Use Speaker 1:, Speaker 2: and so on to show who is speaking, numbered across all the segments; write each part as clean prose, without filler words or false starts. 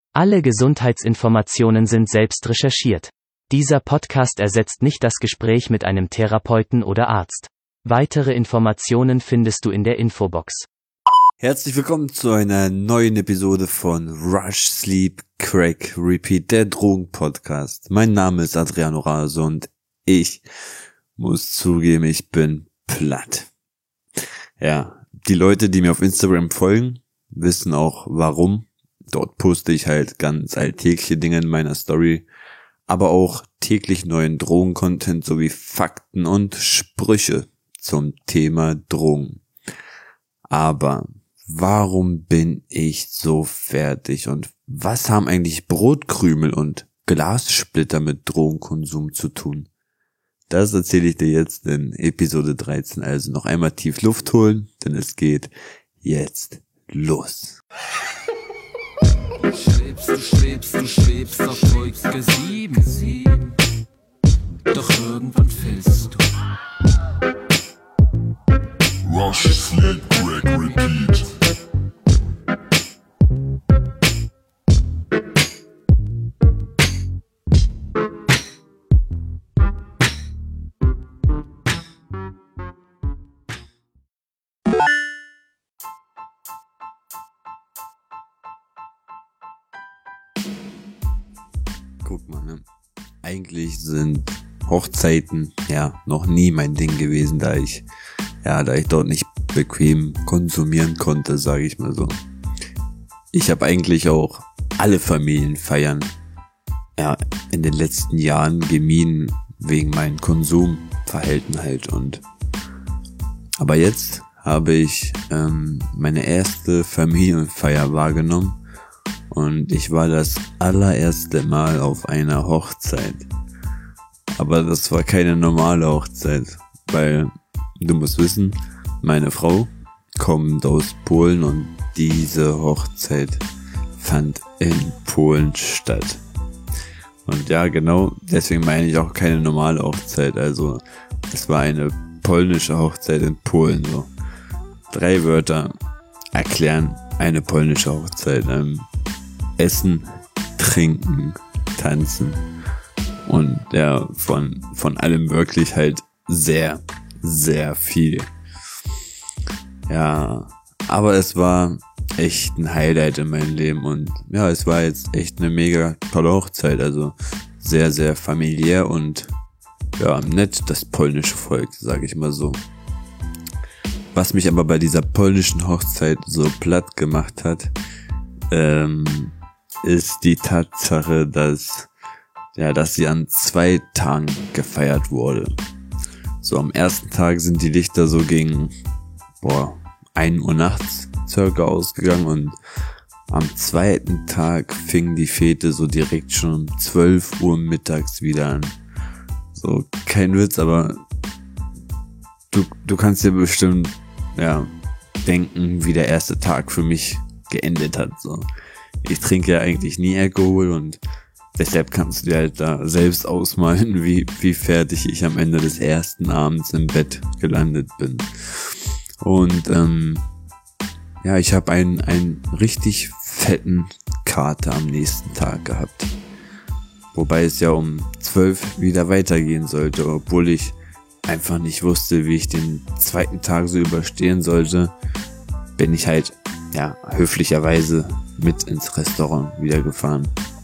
Speaker 1: Alle Gesundheitsinformationen sind selbst recherchiert. Dieser Podcast ersetzt nicht das Gespräch mit einem Therapeuten oder Arzt. Weitere Informationen findest du in der Infobox.
Speaker 2: Herzlich willkommen zu einer neuen Episode von Rush, Sleep, Crack, Repeat, der Drogen-Podcast. Mein Name ist Adriano Rase und ich muss zugeben, ich bin platt. Ja, die Leute, die mir auf Instagram folgen, wissen auch warum. Dort poste ich halt ganz alltägliche Dinge in meiner Story, aber auch täglich neuen Drogen-Content sowie Fakten und Sprüche zum Thema Drogen. Aber warum bin ich so fertig und was haben eigentlich Brotkrümel und Glassplitter mit Drogenkonsum zu tun? Das erzähle ich dir jetzt in Episode 13, also noch einmal tief Luft holen, denn es geht jetzt los.
Speaker 3: Du schwebst auf Wolke 7, doch irgendwann fällst du.
Speaker 4: Rush, Sleep, Crack, Repeat.
Speaker 2: Guck mal, ne? Eigentlich sind Hochzeiten ja noch nie mein Ding gewesen, da ich dort nicht bequem konsumieren konnte, sage ich mal so. Ich habe eigentlich auch alle Familienfeiern in den letzten Jahren gemieden wegen meinem Konsumverhalten halt aber jetzt habe ich meine erste Familienfeier wahrgenommen. Und ich war das allererste Mal auf einer Hochzeit. Aber das war keine normale Hochzeit, weil du musst wissen, meine Frau kommt aus Polen und diese Hochzeit fand in Polen statt. Und ja, genau, deswegen meine ich auch keine normale Hochzeit. Also es war eine polnische Hochzeit in Polen. So 3 Wörter erklären eine polnische Hochzeit. Essen, trinken, tanzen und ja, von allem wirklich halt sehr, sehr viel. Ja, aber es war echt ein Highlight in meinem Leben und ja, es war jetzt echt eine mega tolle Hochzeit, also sehr, sehr familiär und ja, nett das polnische Volk, sage ich mal so. Was mich aber bei dieser polnischen Hochzeit so platt gemacht hat, ist die Tatsache, dass sie an 2 Tagen gefeiert wurde. So am ersten Tag sind die Lichter so gegen 1 Uhr nachts circa ausgegangen und am zweiten Tag fing die Fete so direkt schon um 12 Uhr mittags wieder an. So, kein Witz, aber du kannst dir bestimmt denken, wie der erste Tag für mich geendet hat. So. Ich trinke ja eigentlich nie Alkohol und deshalb kannst du dir halt da selbst ausmalen, wie fertig ich am Ende des ersten Abends im Bett gelandet bin. Und ich habe einen richtig fetten Kater am nächsten Tag gehabt. Wobei es ja um 12 wieder weitergehen sollte, obwohl ich einfach nicht wusste, wie ich den zweiten Tag so überstehen sollte, bin ich halt höflicherweise mit ins Restaurant wieder gefahren.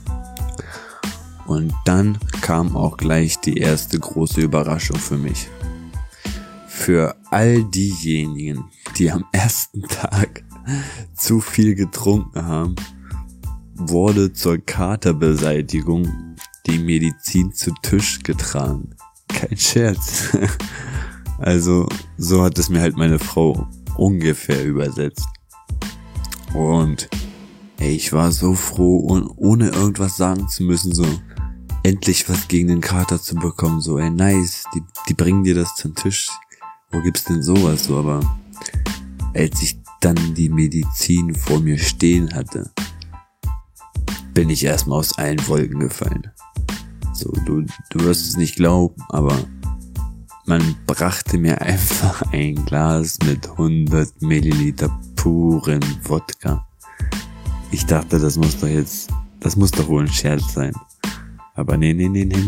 Speaker 2: Und dann kam auch gleich die erste große Überraschung für mich. Für all diejenigen, die am ersten Tag zu viel getrunken haben, wurde zur Katerbeseitigung die Medizin zu Tisch getragen. Kein Scherz. Also, so hat es mir halt meine Frau ungefähr übersetzt. Und ich war so froh, und ohne irgendwas sagen zu müssen, so endlich was gegen den Kater zu bekommen. So, nice, die bringen dir das zum Tisch. Wo gibt's denn sowas? So, aber als ich dann die Medizin vor mir stehen hatte, bin ich erstmal aus allen Wolken gefallen. So, du wirst es nicht glauben, aber man brachte mir einfach ein Glas mit 100 Milliliter puren Wodka. Ich dachte, das muss das muss doch wohl ein Scherz sein. Aber nee.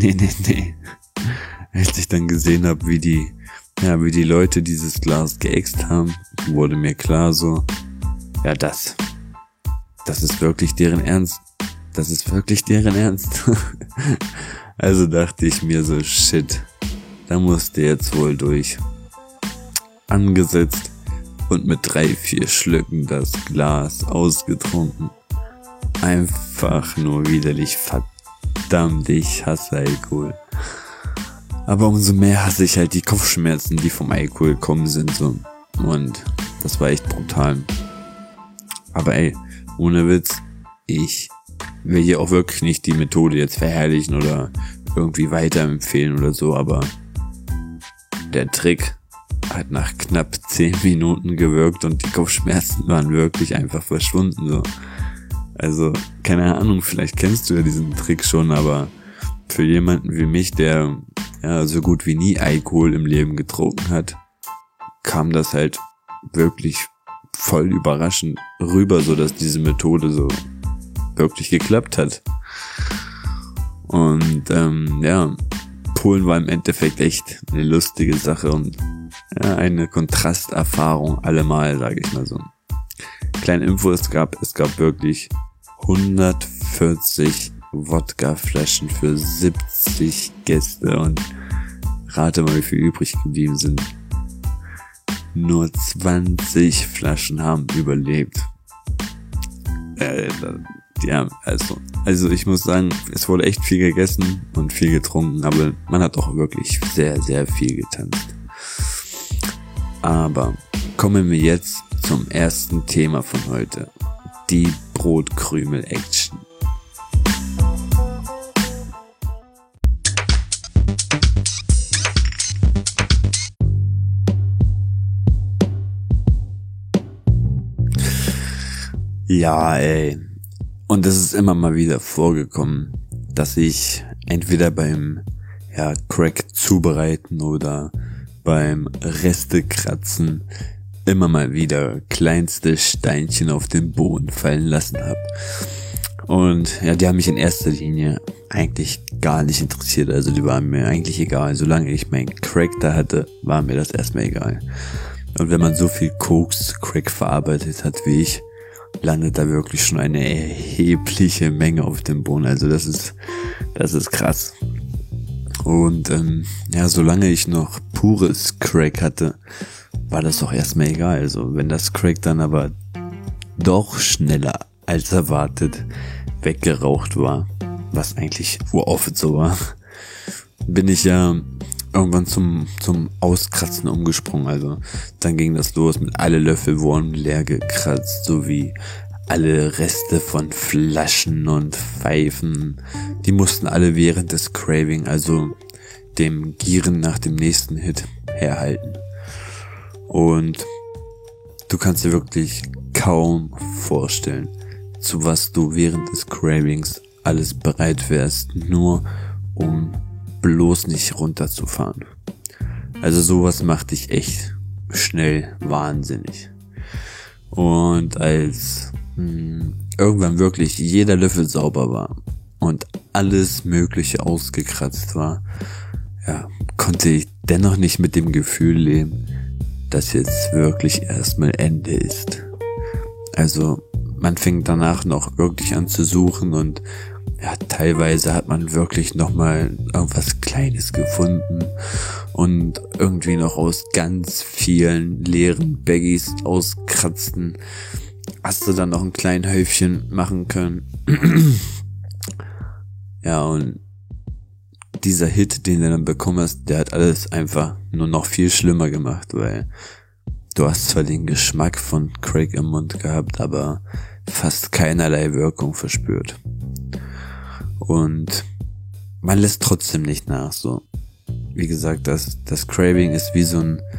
Speaker 2: Als ich dann gesehen habe, wie die Leute dieses Glas geäxt haben, wurde mir klar so, ja, das ist wirklich deren Ernst. Das ist wirklich deren Ernst. Also dachte ich mir so, shit, da musste jetzt wohl durch. Angesetzt und mit 3-4 Schlücken das Glas ausgetrunken. Einfach nur widerlich, verdammt, ich hasse Alkohol. Aber umso mehr hasse ich halt die Kopfschmerzen, die vom Alkohol gekommen sind, so. Und das war echt brutal. Aber ey, ohne Witz, ich will hier auch wirklich nicht die Methode jetzt verherrlichen oder irgendwie weiterempfehlen oder so, aber der Trick hat nach knapp 10 Minuten gewirkt und die Kopfschmerzen waren wirklich einfach verschwunden, so. Also, keine Ahnung, vielleicht kennst du ja diesen Trick schon, aber für jemanden wie mich, der ja so gut wie nie Alkohol im Leben getrunken hat, kam das halt wirklich voll überraschend rüber, so dass diese Methode so wirklich geklappt hat. Und ja, Polen war im Endeffekt echt eine lustige Sache und ja, eine Kontrasterfahrung allemal, sage ich mal so. Kleine Info, es gab wirklich 140 Wodkaflaschen für 70 Gäste und rate mal, wie viel übrig geblieben sind. Nur 20 Flaschen haben überlebt. Ja, also ich muss sagen, es wurde echt viel gegessen und viel getrunken, aber man hat auch wirklich sehr, sehr viel getanzt. Aber kommen wir jetzt zum ersten Thema von heute. Die Brotkrümel-Action. Ja, ey. Und es ist immer mal wieder vorgekommen, dass ich entweder beim Crack zubereiten oder beim Restekratzen immer mal wieder kleinste Steinchen auf den Boden fallen lassen habe. Und ja, die haben mich in erster Linie eigentlich gar nicht interessiert. Also die waren mir eigentlich egal. Solange ich meinen Crack da hatte, war mir das erstmal egal. Und wenn man so viel Koks-Crack verarbeitet hat wie ich, landet da wirklich schon eine erhebliche Menge auf dem Boden. Also das ist krass. Und ja, solange ich noch pures Crack hatte, war das doch erstmal egal. Also wenn das Crack dann aber doch schneller als erwartet weggeraucht war, was eigentlich uroft so war, bin ich ja irgendwann zum Auskratzen umgesprungen. Also dann ging das los mit alle Löffel wurden leer gekratzt, sowie alle Reste von Flaschen und Pfeifen. Die mussten alle während des Craving, also dem Gieren nach dem nächsten Hit, herhalten. Und du kannst dir wirklich kaum vorstellen, zu was du während des Cravings alles bereit wärst, nur um bloß nicht runterzufahren. Also sowas macht dich echt schnell wahnsinnig. Und als irgendwann wirklich jeder Löffel sauber war und alles Mögliche ausgekratzt war, ja, konnte ich dennoch nicht mit dem Gefühl leben, dass jetzt wirklich erstmal Ende ist. Also man fing danach noch wirklich an zu suchen und ja, teilweise hat man wirklich nochmal irgendwas Kleines gefunden und irgendwie noch aus ganz vielen leeren Baggies auskratzten, hast du dann noch ein kleines Häufchen machen können. Ja, und dieser Hit, den du dann bekommen hast, der hat alles einfach nur noch viel schlimmer gemacht, weil du hast zwar den Geschmack von Crack im Mund gehabt, aber fast keinerlei Wirkung verspürt. Und man lässt trotzdem nicht nach, so. Wie gesagt, das Craving ist wie so ein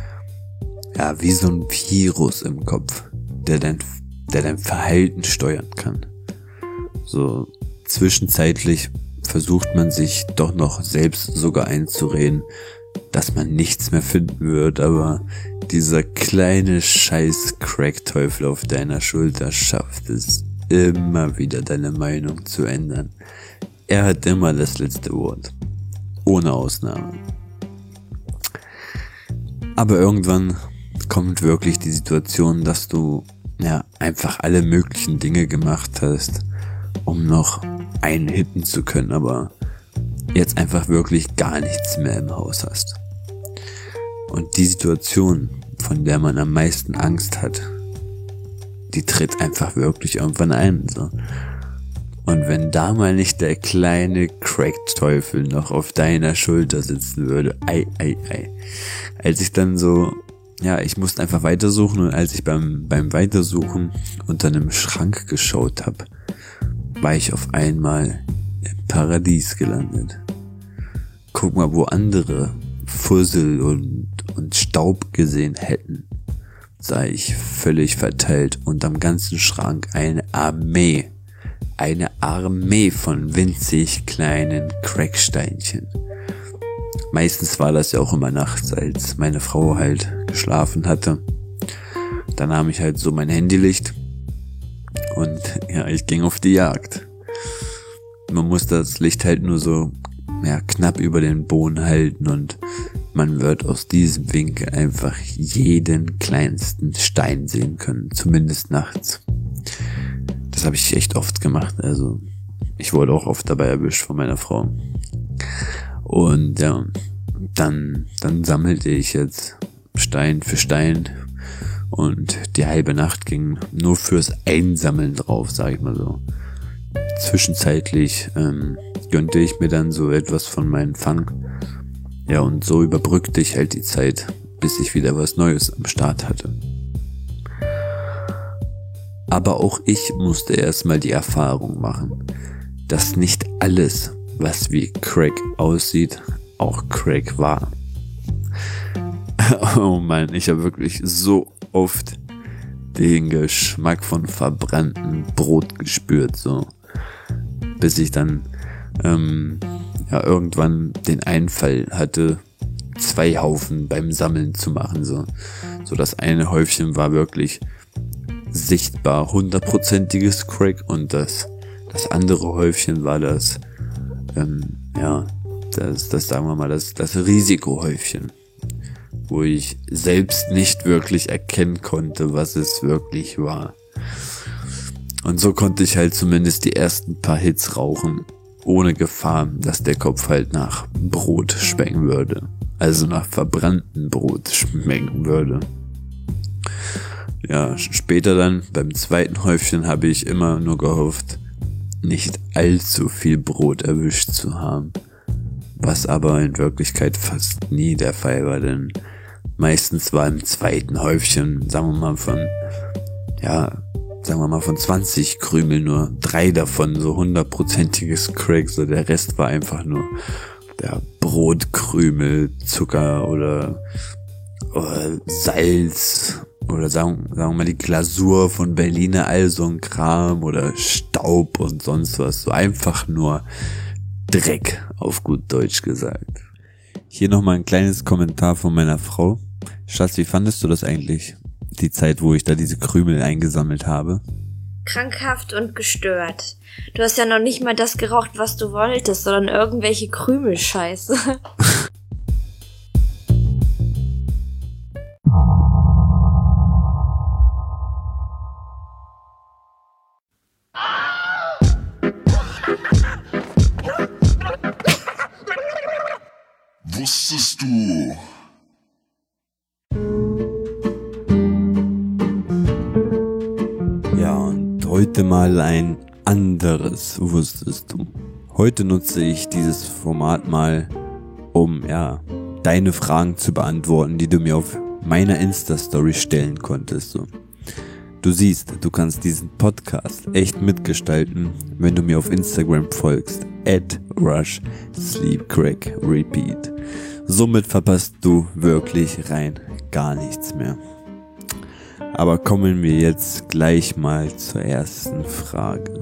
Speaker 2: Virus im Kopf, der dein Verhalten steuern kann. So, zwischenzeitlich versucht man sich doch noch selbst sogar einzureden, dass man nichts mehr finden wird, aber dieser kleine scheiß Crack-Teufel auf deiner Schulter schafft es immer wieder deine Meinung zu ändern. Er hat immer das letzte Wort. Ohne Ausnahme. Aber irgendwann kommt wirklich die Situation, dass du einfach alle möglichen Dinge gemacht hast, um noch einen hitten zu können, aber jetzt einfach wirklich gar nichts mehr im Haus hast. Und die Situation, von der man am meisten Angst hat, die tritt einfach wirklich irgendwann ein. So. Und wenn da mal nicht der kleine Crack-Teufel noch auf deiner Schulter sitzen würde, Als ich dann so, ich musste einfach weitersuchen, und als ich beim Weitersuchen unter einem Schrank geschaut habe, war ich auf einmal im Paradies gelandet. Guck mal, wo andere Fussel und Staub gesehen hätten, sah ich völlig verteilt unterm ganzen Schrank eine Armee von winzig kleinen Cracksteinchen. Meistens war das ja auch immer nachts, als meine Frau halt geschlafen hatte. Da nahm ich halt so mein Handylicht und ich ging auf die Jagd. Man muss das Licht halt nur so knapp über den Boden halten und man wird aus diesem Winkel einfach jeden kleinsten Stein sehen können, zumindest nachts. Das habe ich echt oft gemacht, also ich wurde auch oft dabei erwischt von meiner Frau. Und dann sammelte ich jetzt Stein für Stein und die halbe Nacht ging nur fürs Einsammeln drauf, sag ich mal so. Zwischenzeitlich gönnte ich mir dann so etwas von meinem Fang. Ja, und so überbrückte ich halt die Zeit, bis ich wieder was Neues am Start hatte. Aber auch ich musste erstmal die Erfahrung machen, dass nicht alles, was wie Crack aussieht, auch Crack war. Oh Mann, ich habe wirklich so oft den Geschmack von verbranntem Brot gespürt, so. Bis ich dann irgendwann den Einfall hatte, 2 Haufen beim Sammeln zu machen, so das eine Häufchen war wirklich sichtbar 100%iges Crack und das andere Häufchen war das sagen wir mal das Risikohäufchen, wo ich selbst nicht wirklich erkennen konnte, was es wirklich war. Und so konnte ich halt zumindest die ersten paar Hits rauchen, ohne Gefahr, dass der Kopf halt nach Brot schmecken würde. Also nach verbranntem Brot schmecken würde. Ja, später dann, beim zweiten Häufchen, habe ich immer nur gehofft, nicht allzu viel Brot erwischt zu haben. Was aber in Wirklichkeit fast nie der Fall war, denn meistens war im zweiten Häufchen, sagen wir mal von 20 Krümel nur 3 davon so 100%iges Crack, so der Rest war einfach nur Brotkrümel, Zucker oder Salz oder sagen wir mal die Glasur von Berliner, all so ein Kram oder Staub und sonst was, so einfach nur Dreck, auf gut Deutsch gesagt. Hier nochmal ein kleines Kommentar von meiner Frau. Schatz, wie fandest du das eigentlich? Die Zeit, wo ich da diese Krümel eingesammelt habe?
Speaker 5: Krankhaft und gestört. Du hast ja noch nicht mal das geraucht, was du wolltest, sondern irgendwelche Krümelscheiße.
Speaker 4: Wusstest du?
Speaker 2: Ja, und heute mal ein anderes Wusstest du. Heute nutze ich dieses Format mal, um deine Fragen zu beantworten, die du mir auf meiner Insta-Story stellen konntest. So. Du siehst, du kannst diesen Podcast echt mitgestalten, wenn du mir auf Instagram folgst, @rushsleepcrackrepeat. Somit verpasst du wirklich rein gar nichts mehr. Aber kommen wir jetzt gleich mal zur ersten Frage.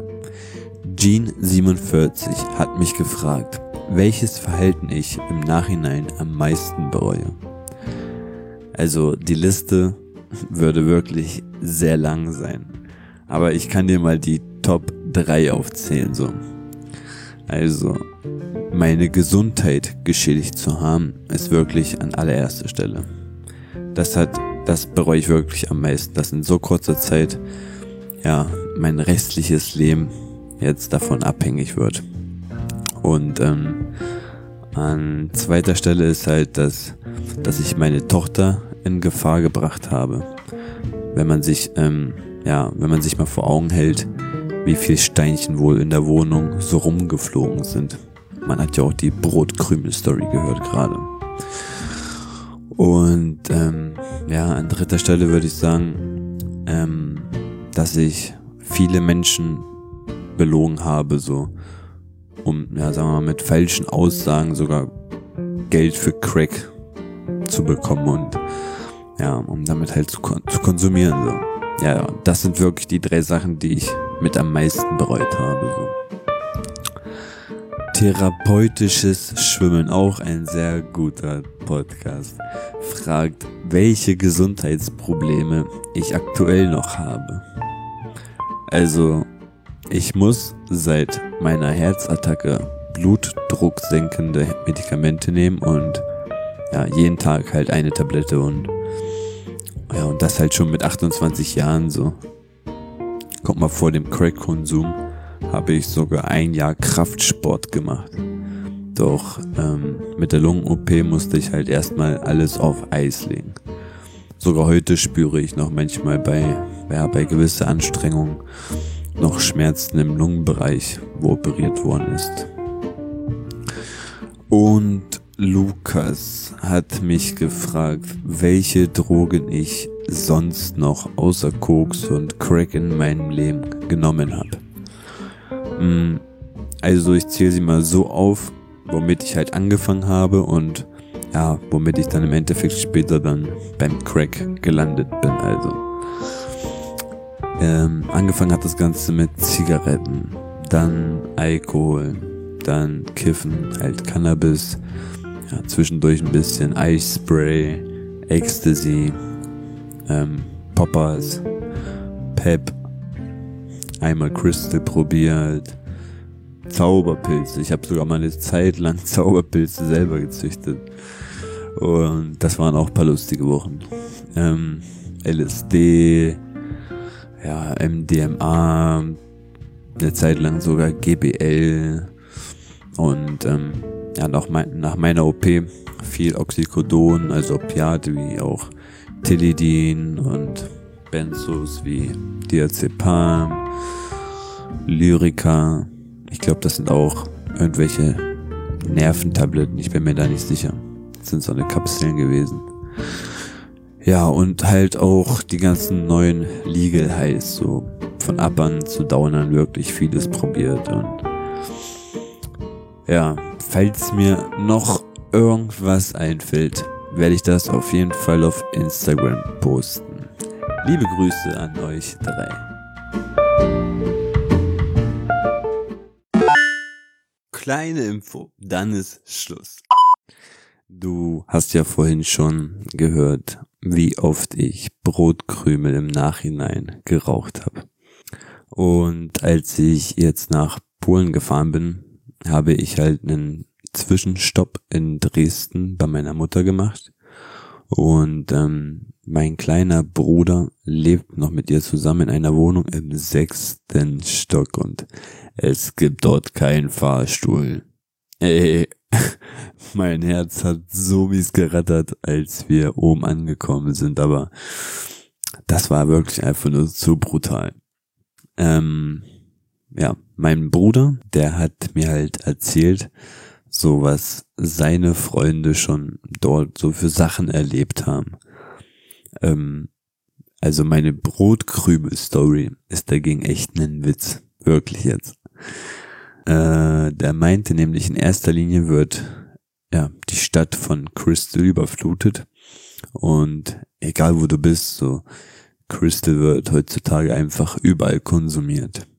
Speaker 2: Jean47 hat mich gefragt, welches Verhalten ich im Nachhinein am meisten bereue. Also die Liste würde wirklich sehr lang sein. Aber ich kann dir mal die Top 3 aufzählen, so. Also, meine Gesundheit geschädigt zu haben, ist wirklich an allererster Stelle. Das bereue ich wirklich am meisten, dass in so kurzer Zeit, ja, mein restliches Leben jetzt davon abhängig wird. Und, an zweiter Stelle ist halt, dass ich meine Tochter in Gefahr gebracht habe. Wenn man sich mal vor Augen hält, wie viel Steinchen wohl in der Wohnung so rumgeflogen sind. Man hat ja auch die Brotkrümel-Story gehört gerade. Und an dritter Stelle würde ich sagen, dass ich viele Menschen belogen habe, so um, sagen wir mal, mit falschen Aussagen sogar Geld für Crack zu bekommen und um damit halt zu konsumieren, so. Ja, das sind wirklich die 3 Sachen, die ich mit am meisten bereut habe, so. Therapeutisches Schwimmen, auch ein sehr guter Podcast, fragt, welche Gesundheitsprobleme ich aktuell noch habe. Also, ich muss seit meiner Herzattacke blutdrucksenkende Medikamente nehmen und jeden Tag halt eine Tablette und das halt schon mit 28 Jahren so. Guck mal, vor dem Crack-Konsum habe ich sogar 1 Jahr Kraftsport gemacht. Doch mit der Lungen-OP musste ich halt erstmal alles auf Eis legen. Sogar heute spüre ich noch manchmal bei gewisser Anstrengung noch Schmerzen im Lungenbereich, wo operiert worden ist. Und Lukas hat mich gefragt, welche Drogen ich sonst noch außer Koks und Crack in meinem Leben genommen habe. Also ich zähle sie mal so auf, womit ich halt angefangen habe und womit ich dann im Endeffekt später dann beim Crack gelandet bin. Also angefangen hat das Ganze mit Zigaretten, dann Alkohol, dann Kiffen, halt Cannabis, zwischendurch ein bisschen Eispray, Ecstasy, Poppers, Pep, einmal Crystal probiert, Zauberpilze. Ich habe sogar mal eine Zeit lang Zauberpilze selber gezüchtet. Und das waren auch ein paar lustige Wochen. LSD, MDMA, eine Zeit lang sogar GBL und nach meiner OP viel Oxycodon, also Opiate wie auch Tilidin und Benzos wie Diazepam, Lyrica. Ich glaube, das sind auch irgendwelche Nerventabletten, ich bin mir da nicht sicher. Das sind so eine Kapseln gewesen. Ja, und halt auch die ganzen neuen Legal Highs, so von Uppern zu Downern wirklich vieles probiert. Und falls mir noch irgendwas einfällt, werde ich das auf jeden Fall auf Instagram posten. Liebe Grüße an euch 3. Kleine Info, dann ist Schluss. Du hast ja vorhin schon gehört, wie oft ich Brotkrümel im Nachhinein geraucht habe. Und als ich jetzt nach Polen gefahren bin, habe ich halt einen Zwischenstopp in Dresden bei meiner Mutter gemacht. Und mein kleiner Bruder lebt noch mit ihr zusammen in einer Wohnung im 6. Stock und es gibt dort keinen Fahrstuhl. Ey, mein Herz hat so mies gerattert, als wir oben angekommen sind, aber das war wirklich einfach nur zu brutal. Mein Bruder, der hat mir halt erzählt, so was seine Freunde schon dort so für Sachen erlebt haben. Also meine Brotkrümel-Story ist dagegen echt ein Witz. Wirklich jetzt. Der meinte nämlich, in erster Linie wird die Stadt von Crystal überflutet und egal wo du bist, so Crystal wird heutzutage einfach überall konsumiert.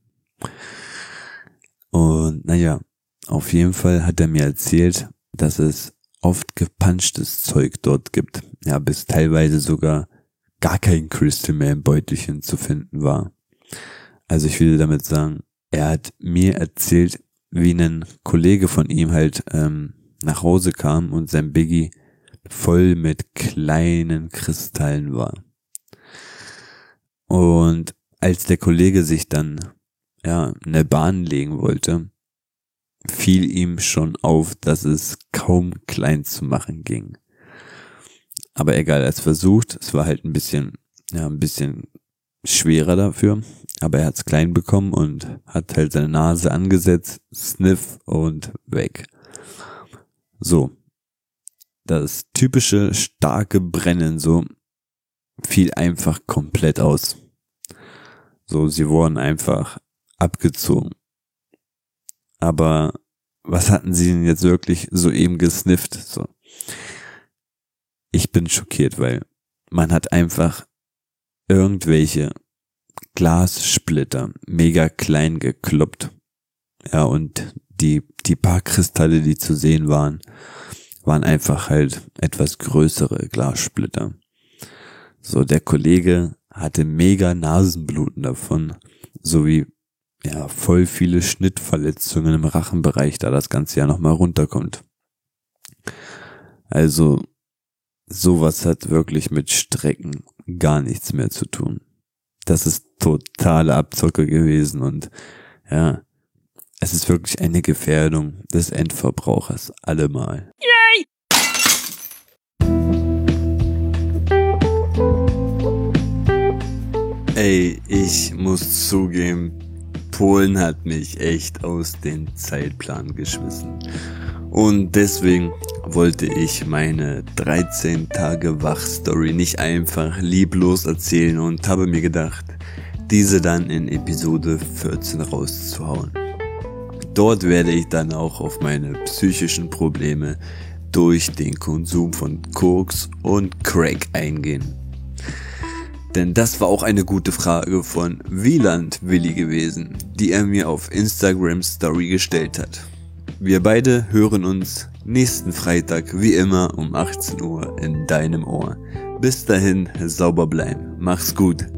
Speaker 2: Und auf jeden Fall hat er mir erzählt, dass es oft gepunchtes Zeug dort gibt. Ja, bis teilweise sogar gar kein Crystal mehr im Beutelchen zu finden war. Also ich will damit sagen, er hat mir erzählt, wie ein Kollege von ihm halt nach Hause kam und sein Biggie voll mit kleinen Kristallen war. Und als der Kollege sich dann eine Bahn legen wollte, fiel ihm schon auf, dass es kaum klein zu machen ging. Aber egal, er hat es versucht. Es war halt ein bisschen schwerer dafür. Aber er hat es klein bekommen und hat halt seine Nase angesetzt, Sniff und weg. So. Das typische starke Brennen so fiel einfach komplett aus. So, sie wurden einfach abgezogen. Aber was hatten sie denn jetzt wirklich soeben gesnifft? So. Ich bin schockiert, weil man hat einfach irgendwelche Glassplitter mega klein gekloppt. Ja, und die paar Kristalle, die zu sehen waren einfach halt etwas größere Glassplitter. So, der Kollege hatte mega Nasenbluten davon, sowie voll viele Schnittverletzungen im Rachenbereich, da das ganze ja nochmal runterkommt. Also, sowas hat wirklich mit Strecken gar nichts mehr zu tun. Das ist totale Abzocke gewesen und ja, es ist wirklich eine Gefährdung des Endverbrauchers allemal. Yay! Ey, ich muss zugeben, Polen hat mich echt aus dem Zeitplan geschmissen. Und deswegen wollte ich meine 13 Tage Wach-Story nicht einfach lieblos erzählen und habe mir gedacht, diese dann in Episode 14 rauszuhauen. Dort werde ich dann auch auf meine psychischen Probleme durch den Konsum von Koks und Crack eingehen. Denn das war auch eine gute Frage von Wieland Willi gewesen, die er mir auf Instagram Story gestellt hat. Wir beide hören uns nächsten Freitag wie immer um 18 Uhr in deinem Ohr. Bis dahin sauber bleiben. Mach's gut.